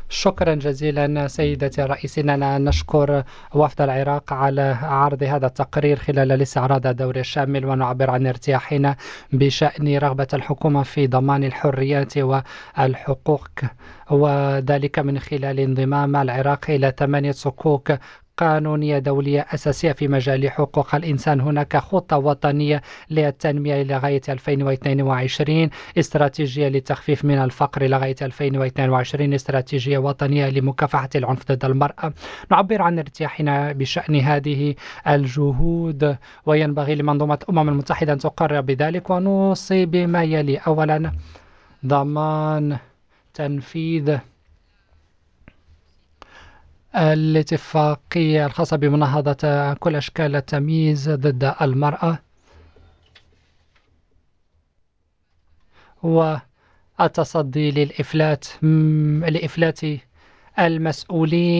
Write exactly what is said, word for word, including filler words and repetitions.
شكرا جزيلا سيدتي الرئيس. إننا نشكر وفد العراق على عرض هذا التقرير خلال الاستعراض الدوري الشامل، ونعبر عن ارتياحنا بشأن رغبة الحكومة في ضمان الحريات والحقوق، وذلك من خلال انضمام العراق إلى ثمانية صكوك قانونية دولية أساسية في مجال حقوق الإنسان. هناك خطة وطنية للتنمية لغاية ألفين واثنين وعشرين، استراتيجية للتخفيف من الفقر لغاية ألفين واثنين وعشرين، استراتيجية وطنية لمكافحة العنف ضد المرأة. نعبر عن ارتياحنا بشأن هذه الجهود، وينبغي لمنظومة الأمم المتحدة أن تقرر بذلك، ونوصي بما يلي: أولا، ضمان تنفيذ الاتفاقية الخاصة بمناهضة كل أشكال التمييز ضد المرأة، والتصدي للإفلات لإفلات المسؤولين